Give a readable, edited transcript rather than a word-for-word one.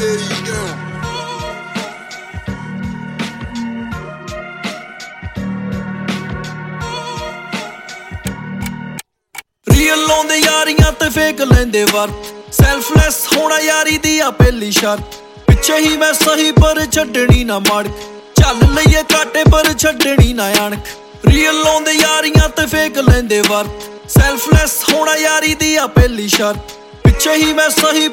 real ਲਾਉਂਦੇ ਯਾਰੀਆਂ ਤੇ fake ਲੈਂਦੇ ਵਰਤ ਸੈਲਫਲੈਸ ਹੋਣਾ ਯਾਰੀ ਦੀ ਆ ਪਹਿਲੀ ਸ਼ਰਤ ਪਿੱਛੇ ਹੀ ਮੈਂ ਸਹੀ ਪਰ ਛੱਡਣੀ ਨਾ ਮਾੜਕ ਚੱਲ ਲਈਏ ਘਾਟੇ ਪਰ ਛੱਡਣੀ ਨਾ ਅਣਖ ਰੀਅਲ ਲਾਉਂਦੇ ਯਾਰੀਆਂ ਤੇ ਫੇਕ ਲੈਂਦੇ ਵਰਤ ਸੈਲਫਲੈਸ ਹੋਣਾ ਯਾਰੀ ਦੀ ਆ ਪਹਿਲੀ ਸ਼ਰਤ ਪਿੱਛੇ ਹੀ ਮੈਂ ਸਹੀ